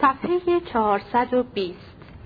صفحه 420.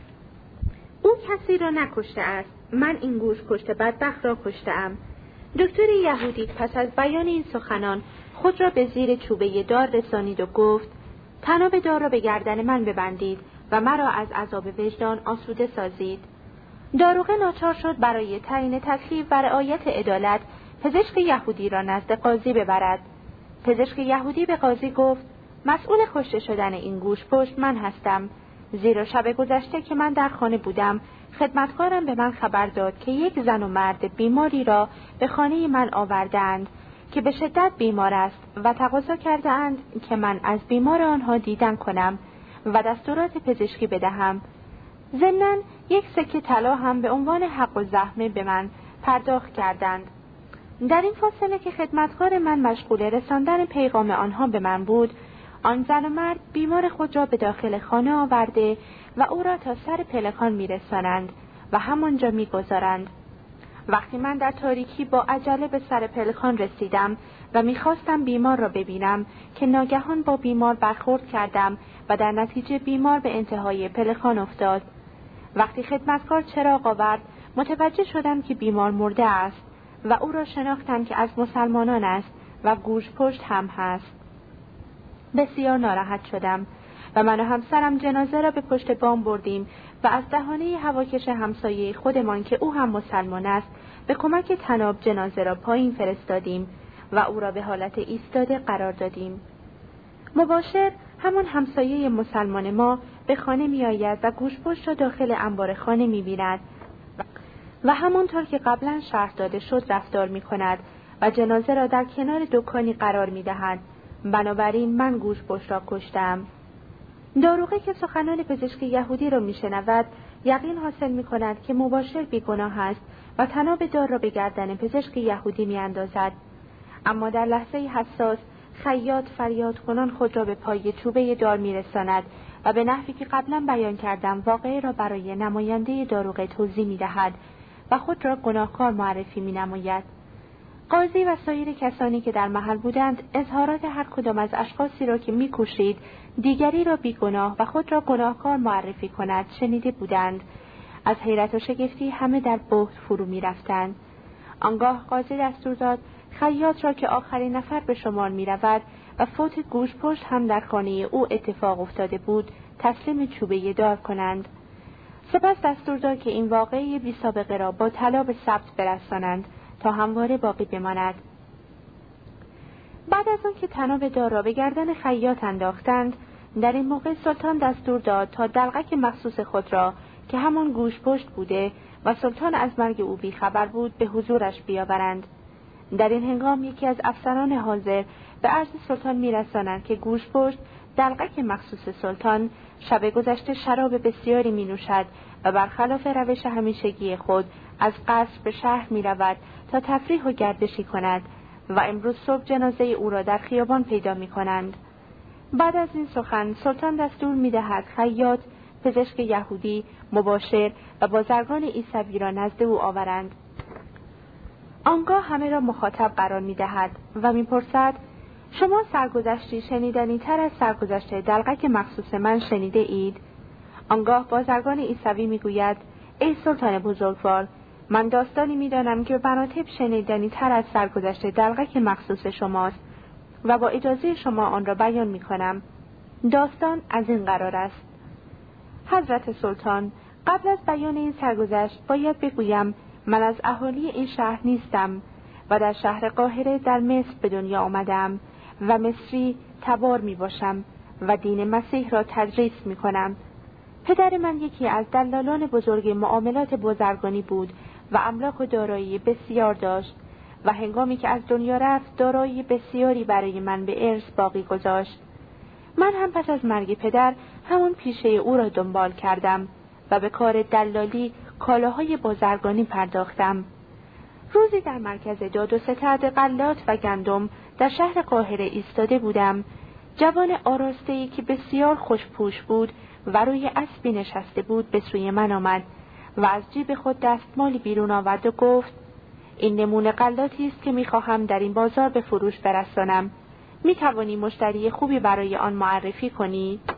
او کسی را نکشته است، من این گوش کشته بدبخت را کشته‌ام. دکتر یهودی پس از بیان این سخنان خود را به زیر چوبه دار رسانید و گفت: طناب دار را به گردن من ببندید و مرا از عذاب وجدان آسوده سازید. داروغه ناچار شد برای تعیین تکلیف و رعایت عدالت پزشک یهودی را نزد قاضی ببرد. پزشک یهودی به قاضی گفت: مسئول کشته شدن این گوشپشت من هستم، زیرا شب گذشته که من در خانه بودم خدمتکارم به من خبر داد که یک زن و مرد بیماری را به خانه من آوردند که به شدت بیمار است و تقاضا کرده‌اند که من از بیمار آنها دیدن کنم و دستورات پزشکی بدهم. ضمناً یک سکه طلا هم به عنوان حق و زحمه به من پرداخت کردند. در این فاصله که خدمتکار من مشغول رساندن پیغام آنها به من بود، آن زن و مرد بیمار خود را به داخل خانه آورده و او را تا سر پلکان می‌رسانند و همانجا می‌گذارند. وقتی من در تاریکی با عجله به سر پلکان رسیدم و می‌خواستم بیمار را ببینم که ناگهان با بیمار برخورد کردم و در نتیجه بیمار به انتهای پلکان افتاد. وقتی خدمتکار چراغ آورد متوجه شدم که بیمار مرده است و او را شناختم که از مسلمانان است و گوش پشت هم هست. بسیار ناراحت شدم و من و همسرم جنازه را به پشت بام بردیم و از دهانه هواکش همسایه خودمان که او هم مسلمان است به کمک طناب جنازه را پایین فرستادیم و او را به حالت ایستاده قرار دادیم. مباشر همون همسایه مسلمان ما به خانه می آید و گوشپشت را داخل انبار خانه می بیند و همانطور که قبلا شرح داده شد رفتار می کند و جنازه را در کنار دکانی قرار می دهد. بنابراین من گوشپشت را کشتم. داروغه که سخنان پزشک یهودی را می شنود یقین حاصل می کند که مباشر بیگناه است و طناب دار را به گردن پزشک یهودی می اندازد. اما در لحظه حساس خیاط فریاد کنان خود را به پای چوبه دار می رساند و به نحوی که قبلا بیان کردم واقعه را برای نماینده داروغه توضیح می دهد و خود را گناهکار معرفی می نماید. قاضی و سایر کسانی که در محل بودند اظهارات هر کدام از اشخاصی را که می کوشید دیگری را بیگناه و خود را گناهکار معرفی کند شنیده بودند. از حیرت و شگفتی همه در بهت فرو می رفتند. آنگاه قاضی دستور داد خیاط را که آخرین نفر به شمار می رود و فوت گوشپشت هم در خانه او اتفاق افتاده بود تسلیم چوبه دار کنند. سپس دستور داد که این واقعه بی سابقه را با طلا به ثبت برسانند تا همواره باقی بماند. بعد از آن که طناب دار را به گردن خیاط انداختند، در این موقع سلطان دستور داد تا دلقک مخصوص خود را که همان گوشپشت بوده و سلطان از مرگ او بیخبر بود به حضورش بیاورند. در این هنگام یکی از افسران حاضر به عرض سلطان می‌رساند که گوشپشت دلقک مخصوص سلطان شب گذشته شراب بسیاری می‌نوشد و برخلاف روش همیشگی خود از قصر به شهر می‌رود تا تفریح و گردشی کند و امروز صبح جنازه او را در خیابان پیدا می‌کنند. بعد از این سخن سلطان دستور می‌دهد خیاط، پزشک یهودی، مباشر و بازرگان عیسوی را نزد او آورند. آنگاه همه را مخاطب قرار می‌دهد و می‌پرسد: شما سرگذشتی شنیدنی تر از سرگذشت دلقک مخصوص من شنیده اید؟ آنگاه بازرگان عیسوی می‌گوید: ای سلطان بزرگوار، من داستانی می‌دانم که به مراتب شنیدنی تر از سرگذشت دلقک مخصوص شماست و با اجازه شما آن را بیان می‌کنم. داستان از این قرار است: حضرت سلطان، قبل از بیان این سرگذشت باید بگویم من از اهالی این شهر نیستم و در شهر قاهره در مصر به دنیا آمدم و مصری تبار می باشم و دین مسیح را تدریس می کنم. پدر من یکی از دلالان بزرگ معاملات بازرگانی بود و املاک و دارایی بسیار داشت و هنگامی که از دنیا رفت دارایی بسیاری برای من به ارث باقی گذاشت. من هم پس از مرگ پدر همون پیشه او را دنبال کردم و به کار دلالی کالاهای بازرگانی پرداختم. روزی در مرکز داد و ستد غلات و گندم در شهر قاهره ایستاده بودم. جوان آراسته‌ای که بسیار خوشپوش بود و روی اسبی نشسته بود به سوی من آمد و از جیب خود دستمالی بیرون آورد و گفت: این نمونه غلاتی است که می‌خواهم در این بازار به فروش برسانم. می‌توانی مشتری خوبی برای آن معرفی کنی؟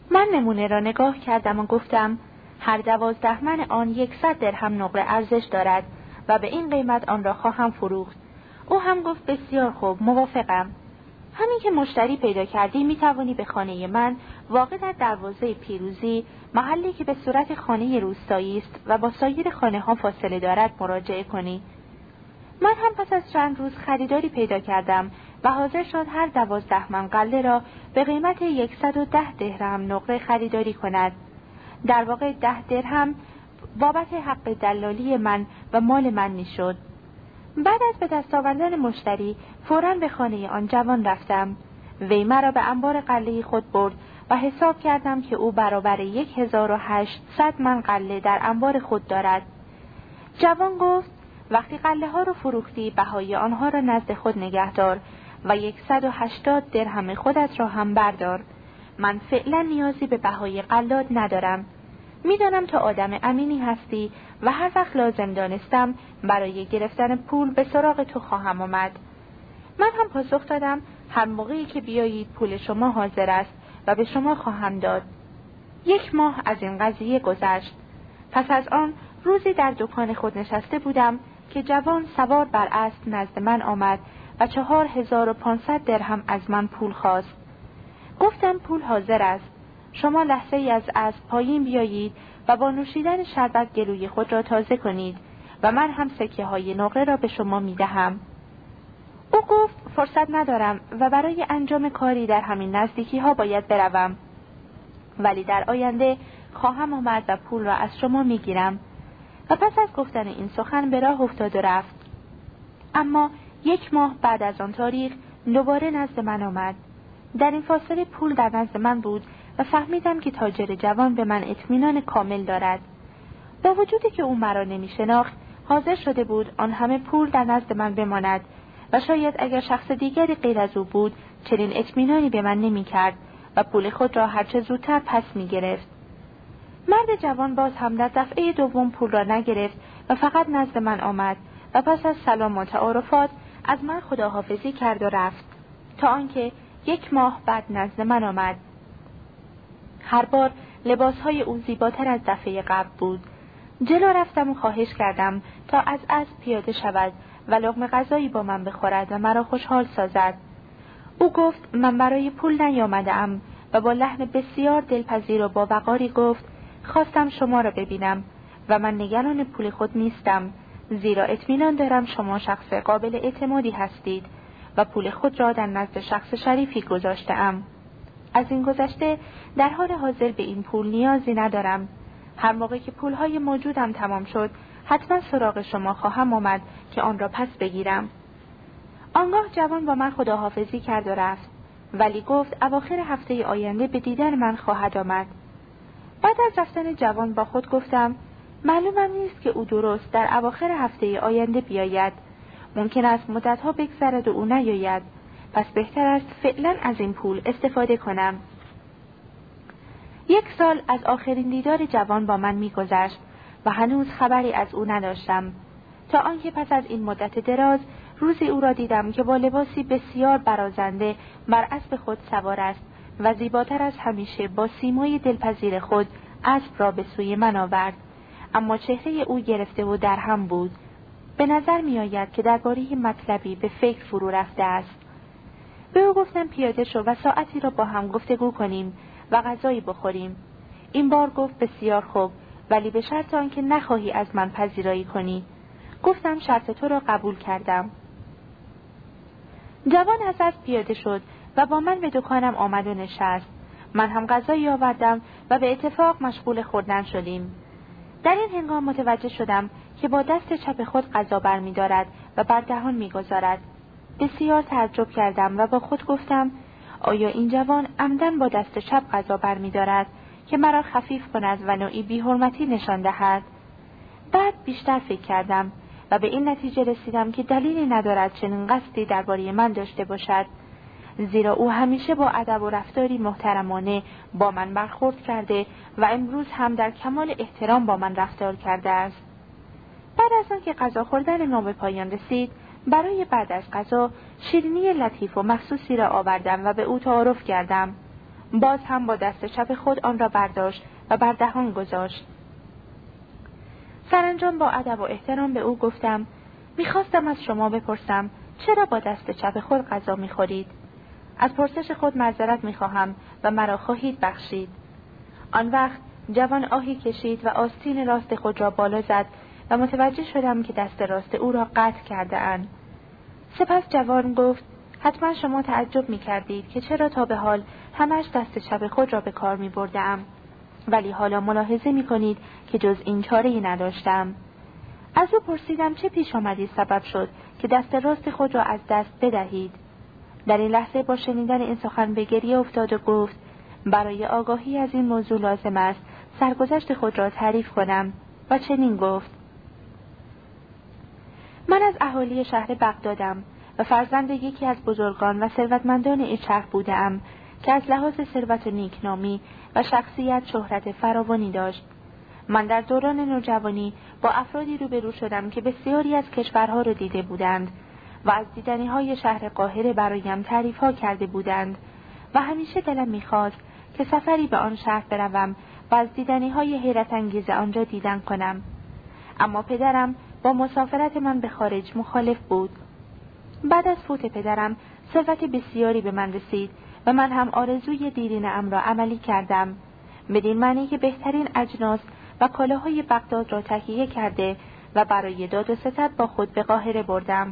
من نمونه را نگاه کردم و گفتم: هر 12 من آن 100 درهم نقره ارزش دارد و به این قیمت آن را خواهم فروخت. او هم گفت: بسیار خوب، موافقم. همین که مشتری پیدا کردی می توانی به خانه من واقع در دروازه پیروزی، محلی که به صورت خانه روستایی است و با سایر خانه ها فاصله دارد، مراجعه کنی. من هم پس از چند روز خریداری پیدا کردم و حاضر شد هر 12 من غله را به قیمت 110 درهم نقره خریداری کند. در واقع 10 درهم بابت حق دلالی من و مال من می شد. بعد از به دست آوردن مشتری فوراً به خانه آن جوان رفتم. وی مرا به انبار غله خود برد و حساب کردم که او برابر 1800 من غله در انبار خود دارد. جوان گفت: وقتی غله ها را فروختی بهای آنها را نزد خود نگه دار و 180 درهم خودت را هم بردار. من فعلا نیازی به بهای غلات ندارم. میدانم تو آدم امینی هستی و هر وقت لازم دانستم برای گرفتن پول به سراغ تو خواهم آمد. من هم پاسخ دادم: هر موقعی که بیایید پول شما حاضر است و به شما خواهم داد. 1 ماه از این قضیه گذشت. پس از آن روزی در دکان خود نشسته بودم که جوان سوار بر اسب نزد من آمد و 4500 درهم از من پول خواست. گفتم: پول حاضر است. شما لحظه ای از اسب پایین بیایید و با نوشیدن شربت گلوی خود را تازه کنید و من هم سکه های نقره را به شما می دهم. او گفت: فرصت ندارم و برای انجام کاری در همین نزدیکی ها باید بروم، ولی در آینده خواهم آمد و پول را از شما می گیرم. و پس از گفتن این سخن به راه افتاد و رفت. اما 1 ماه بعد از آن تاریخ دوباره نزد من آمد. در این فاصله پول در نزد من بود و فهمیدم که تاجر جوان به من اطمینان کامل دارد. با وجودی که او مرا نمی شناخت، حاضر شده بود آن همه پول در نزد من بماند و شاید اگر شخص دیگری غیر از او بود چنین اطمینانی به من نمی کرد و پول خود را هرچه زودتر پس می گرفت. مرد جوان باز هم در دفعه دوم پول را نگرفت و فقط نزد من آمد و پس از سلام و تعارفات از من خداحافظی کرد و رفت، تا آنکه 1 ماه بعد نزد من آمد. هر بار لباسهای او زیباتر از دفعه قبل بود. جلو رفتم و خواهش کردم تا از اسب پیاده شود و لقمه غذایی با من بخورد و مرا خوشحال سازد. او گفت: من برای پول نیامده‌ام و با لحن بسیار دلپذیر و با وقاری گفت: خواستم شما را ببینم و من نگران پول خود نیستم، زیرا اطمینان دارم شما شخص قابل اعتمادی هستید و پول خود را در نزد شخص شریفی گذاشته‌ام. از این گذشته در حال حاضر به این پول نیازی ندارم. هر موقع که پولهای موجودم تمام شد حتما سراغ شما خواهم آمد که آن را پس بگیرم. آنگاه جوان با من خداحافظی کرد و رفت، ولی گفت اواخر هفته آینده به دیدن من خواهد آمد. بعد از رفتن جوان با خود گفتم: معلومم نیست که او درست در اواخر هفته آینده بیاید. ممکن است مدتها بگذرد و او نیاید، پس بهتر است فعلا از این پول استفاده کنم. 1 سال از آخرین دیدار جوان با من می‌گذشت و هنوز خبری از او نداشتم، تا آنکه پس از این مدت دراز روزی او را دیدم که با لباسی بسیار برازنده بر اسب خود سوار است و زیباتر از همیشه با سیمای دلپذیر خود اسب را به سوی من آورد، اما چهره او گرفته و درهم بود. به نظر می آید که درباره مطلبی به فکر فرو رفته است. به او گفتم پیاده شو و ساعتی را با هم گفتگو کنیم و غذایی بخوریم. این بار گفت بسیار خوب، ولی به شرط آنکه نخواهی از من پذیرایی کنی. گفتم شرط تو را قبول کردم. جوان از اسب پیاده شد و با من به دکانم آمد و نشست. من هم غذایی آوردم و به اتفاق مشغول خوردن شدیم. در این هنگام متوجه شدم که با دست چپ خود غذا برمی‌دارد و بر دهان می‌گذارد. بسیار تعجب کردم و با خود گفتم: آیا این جوان عمدن با دست چپ غذا برمی‌دارد که مرا خفیف کند و نوعی بی‌حرمتی نشان دهد؟ بعد بیشتر فکر کردم و به این نتیجه رسیدم که دلیلی ندارد چنین قصدی درباره من داشته باشد، زیرا او همیشه با ادب و رفتاری محترمانه با من برخورد کرده و امروز هم در کمال احترام با من رفتار کرده است. بعد از آنکه غذا خوردن ما به پایان رسید، برای بعد از غذا شیرینی لطیف و مخصوصی را آوردم و به او تعارف کردم. باز هم با دست چپ خود آن را برداشت و بر دهان گذاشت. سرانجام با ادب و احترام به او گفتم: می‌خواستم از شما بپرسم چرا با دست چپ خود غذا می‌خورید؟ از پرسش خود معذرت می‌خواهم و مرا خواهید بخشید. آن وقت جوان آهی کشید و آستین راست خود را بالا زد و متوجه شدم که دست راست او را قطع کرده اند. سپس جوان گفت: حتما شما تعجب می‌کردید که چرا تا به حال همش دست چپ خود را به کار می‌بردم، ولی حالا ملاحظه می‌کنید که جز این چاره‌ای نداشتم. از او پرسیدم چه پیش آمدی سبب شد که دست راست خود را از دست بدهید. در این لحظه با شنیدن این سخن به گریه افتاد و گفت: برای آگاهی از این موضوع لازم است سرگذشت خود را تعریف کنم و چنین گفت: من از اهالی شهر بغدادم و فرزند یکی از بزرگان و ثروتمندان این شهر بودم که از لحاظ ثروت و نیکنامی و شخصیت شهرت فراوانی داشت. من در دوران نوجوانی با افرادی روبرو شدم که بسیاری از کشورها را دیده بودند و از دیدنی‌های شهر قاهره برایم تعریف‌ها کرده بودند و همیشه دلم می‌خواست که سفری به آن شهر بروم و از دیدنی‌های حیرت انگیز آنجا دیدن کنم. اما پدرم با مسافرت من به خارج مخالف بود. بعد از فوت پدرم ثروت بسیاری به من رسید و من هم آرزوی دیرینه‌ام را عملی کردم، بدین معنی که بهترین اجناس و کالاهای بغداد را تهیه کرده و برای داد و ستد با خود به قاهره بردم.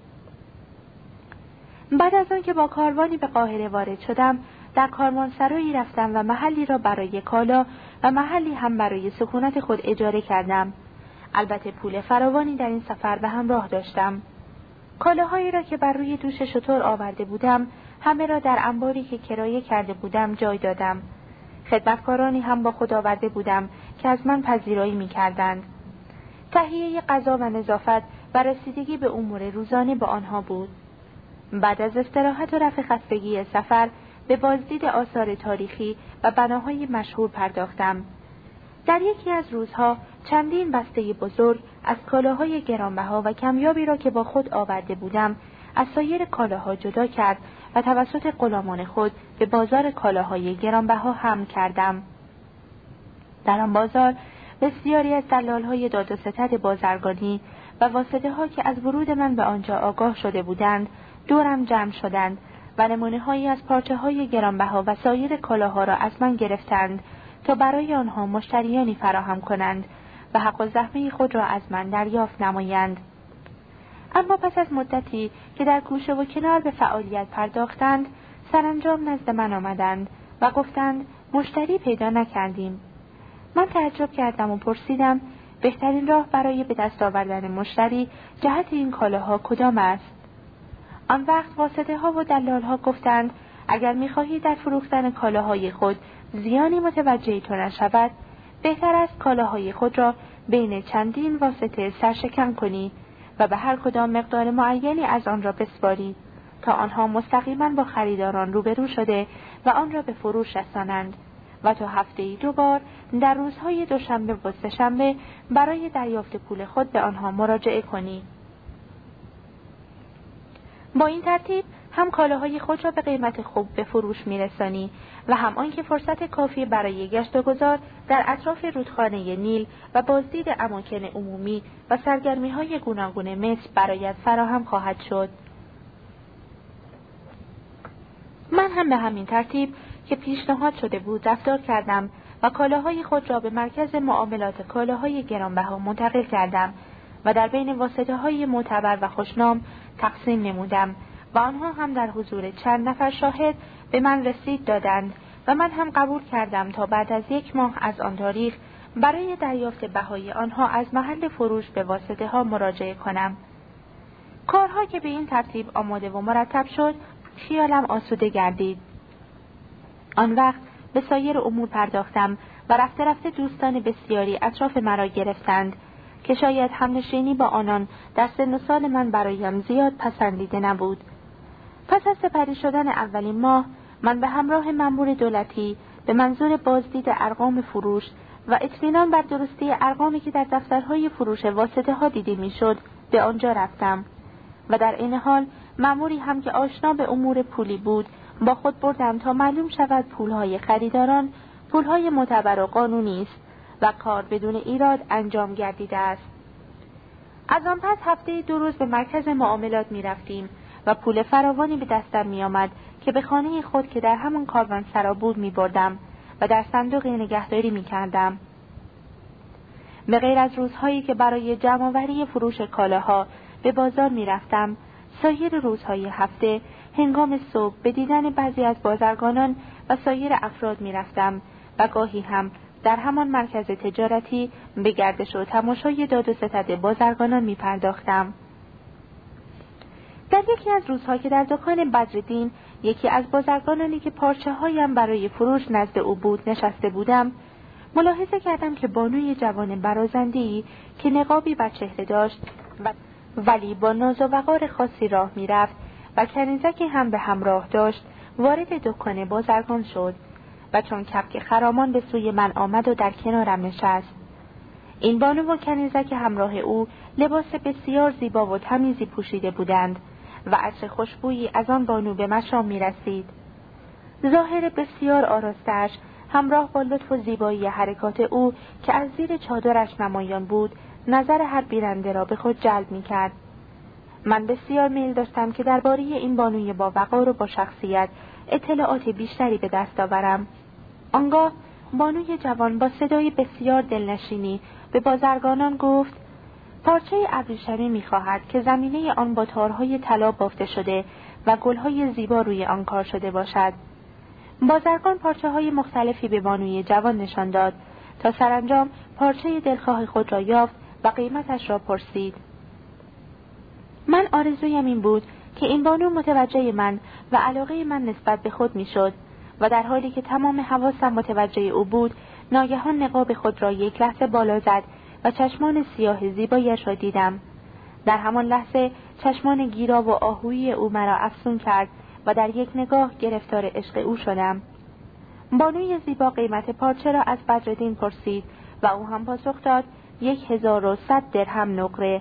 بعد از آن که با کاروانی به قاهره وارد شدم، در کاروانسرایی رفتم و محلی را برای کالا و محلی هم برای سکونت خود اجاره کردم. البته پول فراوانی در این سفر به همراه داشتم. کالاهایی را که بر روی دوش شتر آورده بودم همه را در انباری که کرایه کرده بودم جای دادم. خدمتکارانی هم با خود آورده بودم که از من پذیرایی می‌کردند. تهیه غذا و نظافت و رسیدگی به امور روزانه با آنها بود. بعد از استراحت و رفع خستگی سفر به بازدید آثار تاریخی و بناهای مشهور پرداختم. در یکی از روزها چندین بسته بزرگ از کالاهای گرانبها و کمیابی را که با خود آورده بودم از سایر کالاها جدا کرد و توسط غلامان خود به بازار کالاهای گرانبها حمل کردم. در آن بازار بسیاری از دلالهای داد و ستد بازرگانی و واسطه‌ها که از ورود من به آنجا آگاه شده بودند دورم جمع شدند و نمونه‌هایی از پارچه‌های گرانبها و سایر کالاها را از من گرفتند تا برای آنها مشتریانی فراهم کنند و حق و زحمه خود را از من دریافت نمایند. اما پس از مدتی که در گوشه و کنار به فعالیت پرداختند، سرانجام نزد من آمدند و گفتند مشتری پیدا نکردیم. من تعجب کردم و پرسیدم بهترین راه برای به دست آوردن مشتری جهت این کالاها کدام است؟ آن وقت واسطه‌ها و دلال‌ها گفتند اگر می‌خواهی در فروختن کالاهای خود زیانی متوجه تو نشود، بهتر است کالاهای خود را بین چندین واسطه سرشکن کنی و به هر کدام مقدار معینی از آن را بسپاری تا آنها مستقیما با خریداران روبرو شده و آن را به فروش رسانند و تا هفته‌ای 2 بار در روزهای دوشنبه و سه‌شنبه برای دریافت پول خود به آنها مراجعه کنی. با این ترتیب هم کالاهای خود را به قیمت خوب به فروش می‌رسانی و هم آنکه فرصت کافی برای گشت و گذار در اطراف رودخانه نیل و بازدید اماکن عمومی و سرگرمی‌های گوناگون مصر برایت فراهم خواهد شد. من هم به همین ترتیب که پیشنهاد شده بود رفتار کردم و کالاهای خود را به مرکز معاملات کالاهای گرانبها منتقل کردم و در بین واسطه‌های معتبر و خوشنام تقسیم نمودم و آنها هم در حضور چند نفر شاهد به من رسید دادند و من هم قبول کردم تا بعد از 1 ماه از آن تاریخ برای دریافت بهای آنها از محل فروش به واسطه‌ها مراجعه کنم. کارها که به این ترتیب آماده و مرتب شد، خیالم آسوده گردید. آن وقت به سایر امور پرداختم و رفته رفته دوستان بسیاری اطراف مرا گرفتند که شاید همنشینی با آنان در سن و سال من برایم زیاد پسندیده نبود. پس از سپری شدن اولین ماه، من به همراه مأمور دولتی به منظور بازدید ارقام فروش و اطمینان بر درستی ارقامی که در دفترهای فروش واسطه‌ها دیده میشد به آنجا رفتم و در این حال مأموری هم که آشنا به امور پولی بود با خود بردم تا معلوم شود پولهای خریداران پولهای معتبر و قانونی است و کار بدون ایراد انجام گردیده است. از آن پس هفته 2 روز به مرکز معاملات می رفتیم و پول فراوانی به دستم می آمد که به خانه خود که در همان کاروانسرا بود می بردم و در صندوق نگهداری می کردم. به غیر از روزهایی که برای جمع‌آوری فروش کالاها به بازار می رفتم، سایر روزهای هفته هنگام صبح به دیدن بعضی از بازرگانان و سایر افراد می رفتم و گاهی هم در همان مرکز تجارتی به گردش و تماشای داد و ستد بازرگانان می پرداختم. در یکی از روزها که در دکان بدرالدین یکی از بازرگانانی که پارچه هایم برای فروش نزد او بود نشسته بودم، ملاحظه کردم که بانوی جوان برازنده‌ای که نقابی بر چهره داشت ولی با ناز و وقار خاصی راه می رفت و کنیزکی هم به همراه داشت وارد دکان بازرگان شد و چون کبک خرامان به سوی من آمد و در کنارم نشست. این بانو و کنیزک همراه او لباس بسیار زیبا و تمیزی پوشیده بودند و عطر خوشبویی از آن بانو به مشام می رسید. ظاهر بسیار آراسته‌اش همراه با لطف و زیبایی حرکات او که از زیر چادرش نمایان بود نظر هر بیننده را به خود جلب می کرد. من بسیار میل داشتم که درباره این بانوی با وقار و با شخصیت اطلاعات بیشتری به دست آورم. آنگاه بانوی جوان با صدای بسیار دلنشینی به بازرگانان گفت: پارچه ابریشمی می‌خواهد که زمینه آن با تارهای طلا بافته شده و گل‌های زیبا روی آن کار شده باشد. بازرگان پارچه‌های مختلفی به بانوی جوان نشان داد تا سرانجام پارچه دلخواه خود را یافت و قیمتش را پرسید. من آرزویم این بود که این بانو متوجه من و علاقه من نسبت به خود میشد و در حالی که تمام حواسم متوجه او بود ناگهان نقاب خود را یک لحظه بالا زد و چشمان سیاه زیبایش را دیدم. در همان لحظه چشمان گیرا و آهویی او مرا افسون کرد و در یک نگاه گرفتار عشق او شدم. بانوی زیبا قیمت پارچه را از بدرالدین پرسید و او هم پاسخ داد 1100 درهم نقره.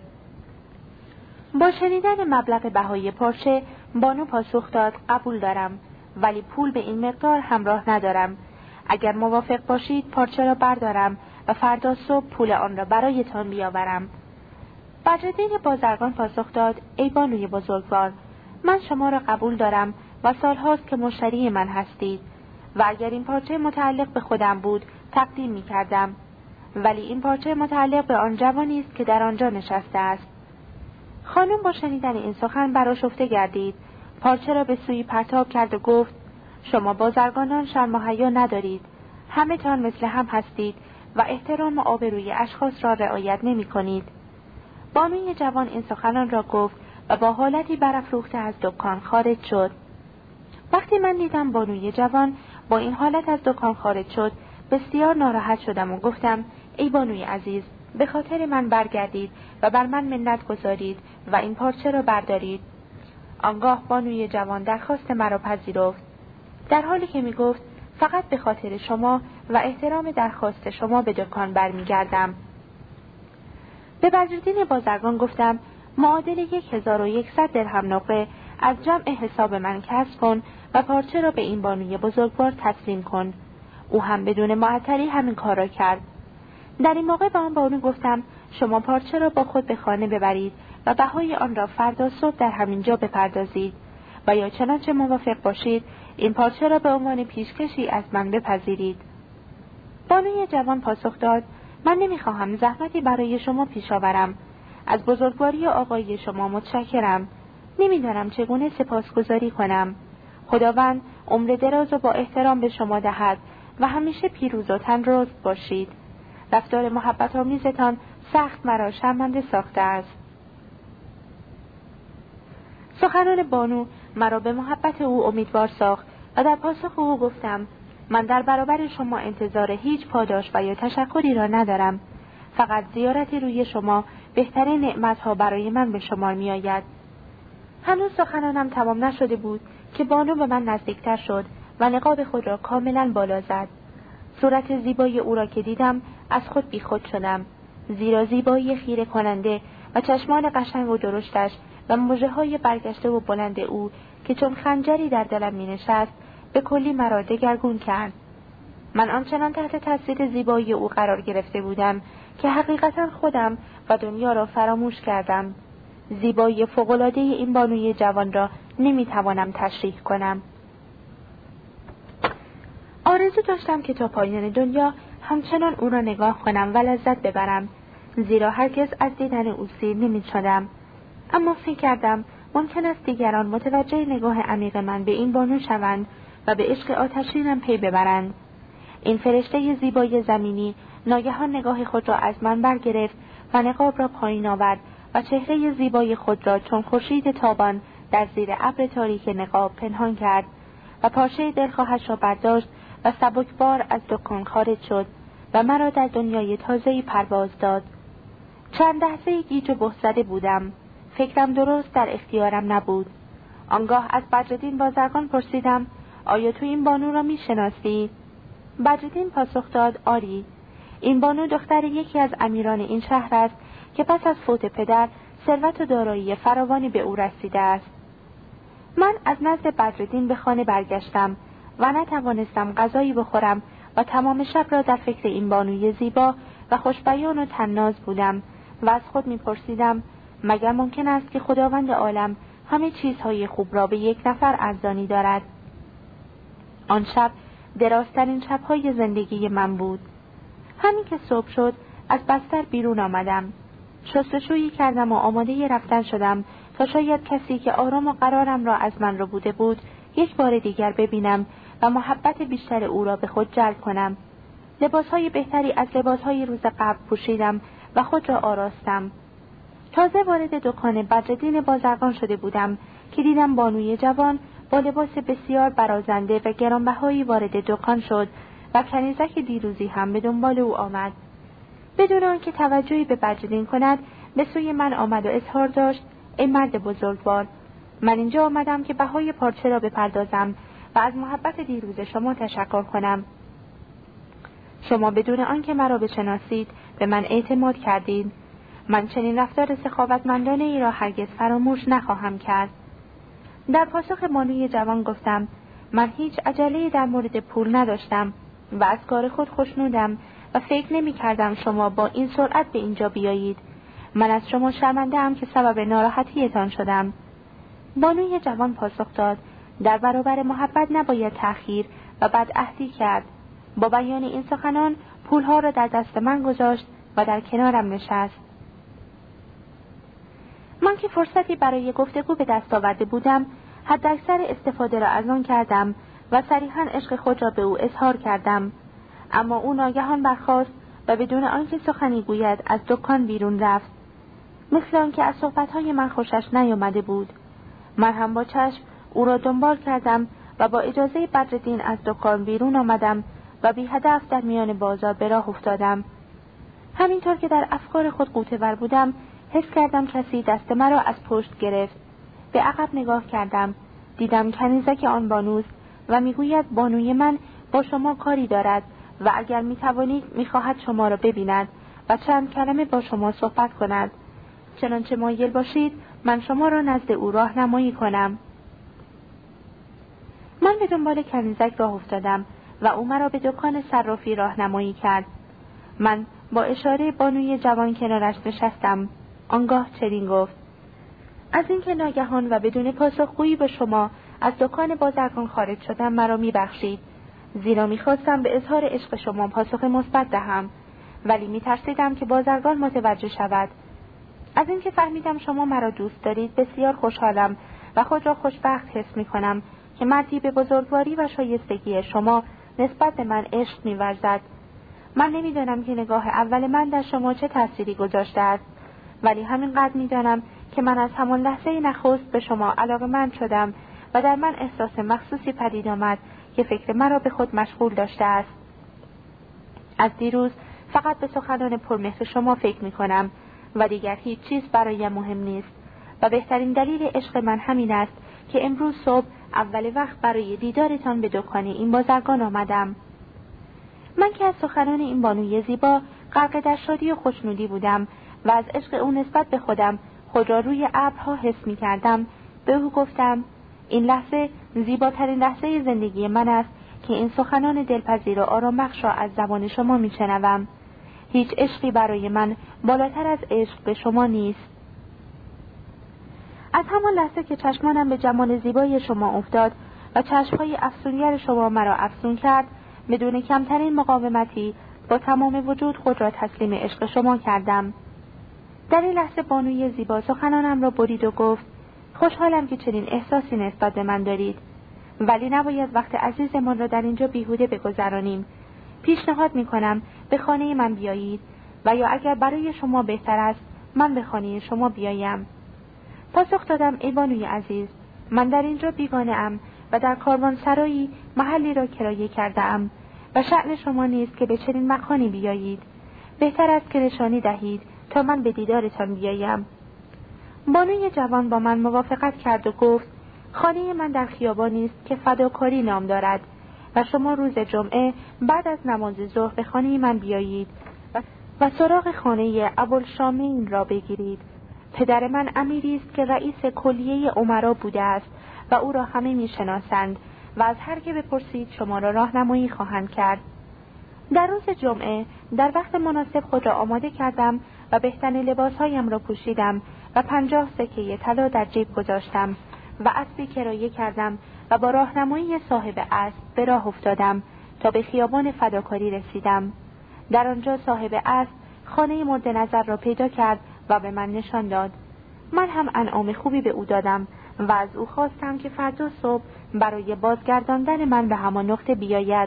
با شنیدن مبلغ بهای پارچه بانو پاسخ داد قبول دارم، ولی پول به این مقدار همراه ندارم. اگر موافق باشید پارچه را بردارم و فردا صبح پول آن را برایتان بیاورم. بدرالدین بازرگان پاسخ داد: ای بانوی بزرگوار، من شما را قبول دارم و سالهاست که مشتری من هستید و اگر این پارچه متعلق به خودم بود تقدیم می کردم، ولی این پارچه متعلق به آن جوانی است که در آنجا نشسته است. خانم با شنیدن این سخن برآشفته گردید، پارچه را به سوی پرتاب کرد و گفت: شما بازرگانان شرم و حیا ندارید، همه تان مثل هم هستید و احترام و آبروی اشخاص را رعایت نمی کنید. بانوی جوان این سخنان را گفت و با حالتی برافروخته از دکان خارج شد. وقتی من دیدم بانوی جوان با این حالت از دکان خارج شد بسیار ناراحت شدم و گفتم: ای بانوی عزیز، به خاطر من برگردید و بر من منت گذارید و این پارچه را بردارید. آنگاه بانوی جوان درخواست مرا پذیرفت، در حالی که می گفت: فقط به خاطر شما و احترام درخواست شما به دکان برمیگردم. به بدرالدین بازرگان گفتم: معادل 1100 درهم نقره از جمع حساب من کسب کن و پارچه را به این بانوی بزرگوار تسلیم کن. او هم بدون معطلی همین کار را کرد. در این موقع به آن بانو گفتم: شما پارچه را با خود به خانه ببرید و بهای آن را فردا صبح در همین جا بپردازید و یا چنانچه موافق باشید این پارچه را به عنوان پیشکشی از من بپذیرید. بانوی جوان پاسخ داد: من نمیخواهم زحمتی برای شما پیش آورم. از بزرگواری آقای شما متشکرم. نمیدانم چگونه سپاسگزاری کنم. خداوند عمر دراز و با احترام به شما دهد و همیشه پیروز و تندرست باشید. رفتار محبت آمیزتان سخت مرا شرمنده ساخته است. سخنان بانو مرا به محبت او امیدوار ساخت و در پاسخ او گفتم: من در برابر شما انتظار هیچ پاداش و یا تشکری را ندارم. فقط زیارت روی شما بهترین نعمتها برای من به شمار می آید. هنوز سخنانم تمام نشده بود که بانو به من نزدیکتر شد و نقاب خود را کاملا بالا زد. صورت زیبای او را که دیدم از خود بی خود شدم، زیرا زیبایی خیره کننده و چشمان قشنگ و درشتش و مژه‌های برگشته و بلند او که چون خنجری در دلم می‌نشست به کلی مرا دگرگون کرد. من آنچنان تحت تاثیر زیبایی او قرار گرفته بودم که حقیقتا خودم و دنیا را فراموش کردم. زیبایی فوق‌العاده این بانوی جوان را نمی‌توانم تشریح کنم. آرزو داشتم که تا پایان دنیا همچنان او را نگاه کنم و لذت ببرم، زیرا هرگز از دیدن او سیر نمی‌شدم. اما فکر کردم ممکن است دیگران متوجه نگاه عمیق من به این بانو شوند و به عشق آتشینم پی ببرند. این فرشته زیبای زمینی ناگهان نگاه خود را از من برگرفت و نقاب را پایین آورد و چهره زیبای خود را چون خورشید تابان در زیر ابر تاریک نقاب پنهان کرد و پارچه دلخواهش را برداشت و سبکبار از دکان خارج شد و مرا در دنیای تازه‌ای پرواز داد. چند لحظه گیج و به‌زده بودم. فکرم درست در اختیارم نبود. آنگاه از بدرالدین بازرگان پرسیدم: آیا تو این بانو را می‌شناسی؟ بدرالدین پاسخ داد: آری، این بانو دختر یکی از امیران این شهر است که پس از فوت پدر ثروت و دارایی فراوانی به او رسیده است. من از نزد بدرالدین به خانه برگشتم و نتوانستم غذایی بخورم و تمام شب را در فکر این بانوی زیبا و خوشبیان و طناز بودم و از خود می‌پرسیدم مگر ممکن است که خداوند عالم همه چیزهای خوب را به یک نفر ارزانی دارد؟ آن شب درازترین شب‌های زندگی من بود. همین که صبح شد از بستر بیرون آمدم. شستشویی کردم و آماده رفتن شدم تا شاید کسی که آرام و قرارم را از من ربوده بود یک بار دیگر ببینم و محبت بیشتر او را به خود جلب کنم. لباسهای بهتری از لباسهای روز قبل پوشیدم و خود را آراستم. تازه وارد دکان بدرالدین بازرگان شده بودم که دیدم بانوی جوان با لباس بسیار برازنده و گرانبهایی وارد دکان شد و کنیزک دیروزی هم به دنبال او آمد. بدون آنکه توجهی به بدرالدین کند به سوی من آمد و اظهار داشت: ای مرد بزرگوار، من اینجا آمدم که بهای پارچه را بپردازم و از محبت دیروز شما تشکر کنم. شما بدون آنکه مرا بشناسید به من اعتماد کردید. من چنین رفتار سخاوتمندانه ای را هرگز فراموش نخواهم کرد. در پاسخ بانوی جوان گفتم: من هیچ عجله‌ای در مورد پول نداشتم و از کار خود خوشنودم و فکر نمی کردم شما با این سرعت به اینجا بیایید. من از شما شرمنده‌ام که سبب ناراحتیتان شدم. بانوی جوان پاسخ داد: در برابر محبت نباید تأخیر و بدعهدی کرد. با بیان این سخنان پولها را در دست من گذاشت و در کنارم نشست. من که فرصتی برای گفتگو به دست آورده بودم حداکثر استفاده را از آن کردم و صریحاً عشق خود را به او اظهار کردم. اما او ناگهان برخاست و بدون آنکه سخنی گوید از دکان بیرون رفت، مثل آنکه از صحبت‌های من خوشش نیامده بود. من هم با چشم او را دنبال کردم و با اجازه بدرالدین از دکان بیرون آمدم و بی هدف در میان بازار به راه افتادم. همینطور که در افکار خود غوطه‌ور بودم حس کردم کسی دست مرا از پشت گرفت. به عقب نگاه کردم، دیدم کنیزک آن بانوست و میگوید بانوی من با شما کاری دارد و اگر میتوانید میخواهد شما را ببیند و چند کلمه با شما صحبت کند. چنانچه مایل باشید من شما را نزد او راهنمایی کنم. من به دنبال کنیزک راه افتادم و او مرا به دکان صرافی راهنمایی کرد. من با اشاره بانوی جوان کنارش نشستم. آنگاه چنین گفت: از اینکه ناگهان و بدون پاسخگویی به شما از دکان بازرگان خارج شدم مرا میبخشید، زیرا میخواستم به اظهار عشق شما پاسخ مثبت دهم، ولی میترسیدم که بازرگان متوجه شود. از اینکه فهمیدم شما مرا دوست دارید بسیار خوشحالم و خود را خوشبخت حس میکنم که مردی به بزرگواری و شایستگی شما نسبت به من عشق می‌ورزد. من نمیدانم که نگاه اول من در شما چه تأثیری گذاشته است، ولی همینقدر میدانم که من از همان لحظه نخست به شما علاقه‌مند شدم و در من احساس مخصوصی پدید آمد که فکر مرا به خود مشغول داشته است. از دیروز فقط به سخنان پرمهر شما فکر می‌کنم و دیگر هیچ چیز برایم مهم نیست و بهترین دلیل عشق من همین است که امروز صبح اول وقت برای دیدارتان به دکان این بازرگان آمدم. من که از سخنان این بانوی زیبا غرق در شادی و خوشنودی بودم و از عشق او نسبت به خودم خود را روی ابرها حس می کردم، به او گفتم: این لحظه زیباترین لحظه زندگی من است که این سخنان دلپذیر و آرامبخش را از زبان شما می شنوم. هیچ عشقی برای من بالاتر از عشق به شما نیست. از همان لحظه که چشمانم به جمال زیبای شما افتاد و چشمهای افسونگر شما مرا افسون کرد، بدون کمترین مقاومتی با تمام وجود خود را تسلیم عشق شما کردم. در این لحظه بانوی زیبا سخنانم را برید و گفت: خوشحالم که چنین احساسی نسبت به من دارید، ولی نباید وقت عزیزمان را در اینجا بیهوده بگذرانیم. پیشنهاد می‌کنم به خانه من بیایید و یا اگر برای شما بهتر است من به خانه شما بیایم. پاسخ دادم: ای بانوی عزیز، من در اینجا بیگانه‌ام و در کاروانسرایی محلی را کرایه کرده‌ام و شأن شما نیست که به چنین مکانی بیایید. بهتر است که نشانی دهید تا من به دیدارتان بیایم. بانوی جوان با من موافقت کرد و گفت: خانه من در خیابانی است که فداکاری نام دارد و شما روز جمعه بعد از نماز ظهر به خانه من بیایید و سراغ خانه ابوالشامین را بگیرید. پدر من امیری است که رئیس کلیه امرا بوده است و او را همه میشناسند و از هر که بپرسید شما را راهنمایی خواهند کرد. در روز جمعه در وقت مناسب خود را آماده کردم و بهترین لباسهایم را پوشیدم و 50 سکه طلا در جیب گذاشتم و اسبی کرایه کردم و با راهنمایی صاحب اسب به راه افتادم تا به خیابان فداکاری رسیدم. در آنجا صاحب اسب خانه مورد نظر را پیدا کرد و به من نشان داد. من هم انعام خوبی به او دادم و از او خواستم که فردا صبح برای بازگرداندن من به همان نقطه بیاید.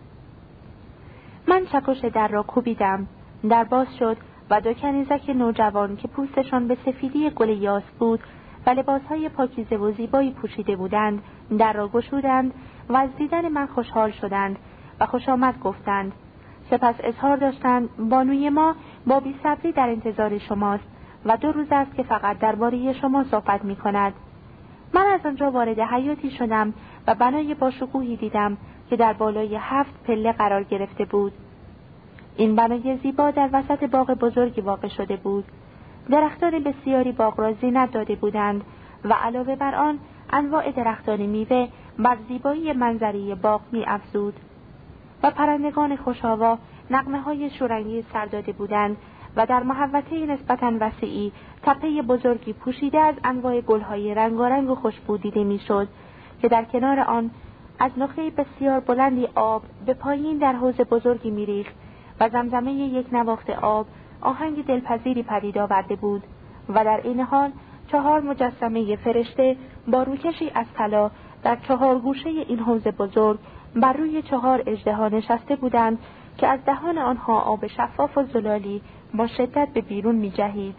من چکش در را کوبیدم. در باز شد و دو کنیزک نوجوان که پوستشان به سفیدی گل یاس بود و لباسهای پاکیزه و زیبایی پوشیده بودند در را گشودند و از دیدن من خوشحال شدند و خوش آمد گفتند. سپس اظهار داشتند بانوی ما با بی‌صبری در انتظار شماست و 2 روز است که فقط درباره شما صحبت می کند. من از آنجا وارد حیاتی شدم و بنای باشکوهی دیدم که در بالای 7 پله قرار گرفته بود. این بنای زیبا در وسط باغ بزرگی واقع شده بود. درختان بسیاری باغ را زینت داده بودند و علاوه بر آن انواع درختان میوه بر زیبایی منظری باغ می افزود و پرندگان خوش‌آوا نغمه‌های شورانگیز سر داده بودند و در محوطه نسبتاً وسیعی تپه بزرگی پوشیده از انواع گل‌های رنگارنگ و خوشبو دیده می‌شد که در کنار آن از نقطه بسیار بلندی آب به پایین در حوض بزرگی می‌ریخت و زمزمه یک نواخت آب آهنگ دلپذیری پدید آورده بود و در این حال 4 مجسمه فرشته با روکشی از طلا در 4 گوشه این حوض بزرگ بر روی 4 اژدها نشسته بودند که از دهان آنها آب شفاف و زلالی با شدت به بیرون می‌جهید.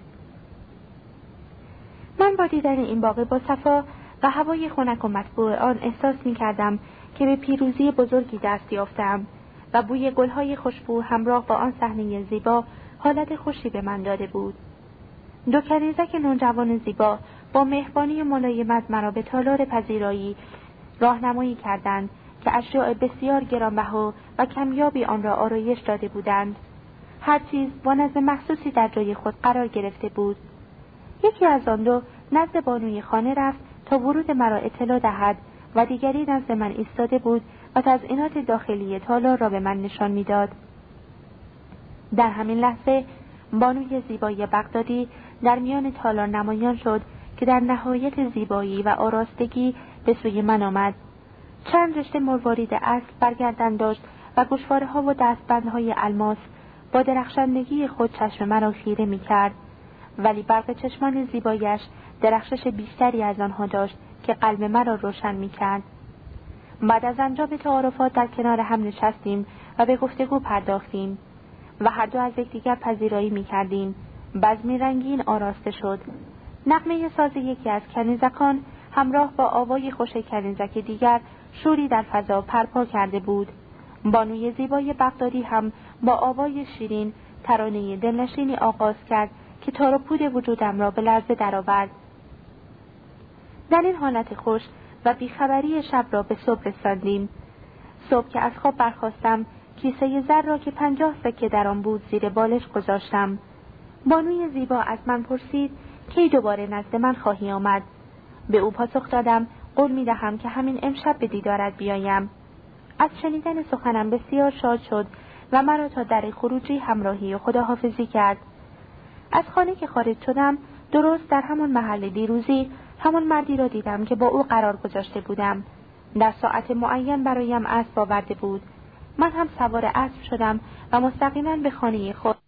من با دیدن این باغ با صفا و هوای خنک و مطبوع آن احساس می‌کردم که به پیروزی بزرگی دست یافتم و بوی گل‌های خوشبو همراه با آن صحنه زیبا حالت خوشی به من داده بود. 2 کنیزک نوجوان زیبا با مهربانی و ملایمت مرا به تالار پذیرایی راهنمایی کردند که اشیاء بسیار گرانبها و کمیابی آن را آرایش داده بودند. هر چیز با نظم مخصوصی در جای خود قرار گرفته بود. یکی از آن 2 نزد بانوی خانه رفت تا ورود مرا اطلاع دهد و دیگری نزد من ایستاده بود و تزئینات داخلی تالار را به من نشان می‌داد. در همین لحظه بانوی زیبای بغدادی در میان تالار نمایان شد که در نهایت زیبایی و آراستگی به سوی من آمد. چند رشته مروارید اصل برگردن داشت و گوشواره‌ها و دستبندهای الماس با درخشندگی خود چشم مرا خیره می‌کرد، ولی برق چشمان زیبایش درخشش بیشتری از آنها داشت که قلب مرا روشن می‌کرد. بعد از انجام تعارفات در کنار هم نشستیم و به گفتگو پرداختیم و هر دو از یکدیگر پذیرایی می‌کردیم. بزمی رنگین آراسته شد. نغمه ساز یکی از کنیزکان همراه با آوای خوش کنیزک دیگر شوری در فضا پرپا کرده بود. بانوی زیبای بغدادی هم با آوای شیرین ترانه دلنشینی آغاز کرد که تار و پود وجودم را به لرزه درآورد. در این حالت خوش و بیخبری شب را به صبح رساندیم. صبح که از خواب برخاستم کیسه زر را که 50 سکه در آن بود زیر بالش گذاشتم. بانوی زیبا از من پرسید کی دوباره نزد من خواهی آمد؟ به او پاسخ دادم قول می‌دهم که همین امشب به دیدارت بیایم. از شنیدن سخنم بسیار شاد شد و مرا تا در خروجی همراهی و خداحافظی کرد. از خانه که خارج شدم، درست در همان محل دیروزی همان مردی را دیدم که با او قرار گذاشته بودم. در ساعت معین برایم اسب آورده بود. من هم سوار اسب شدم و مستقیما به خانه خود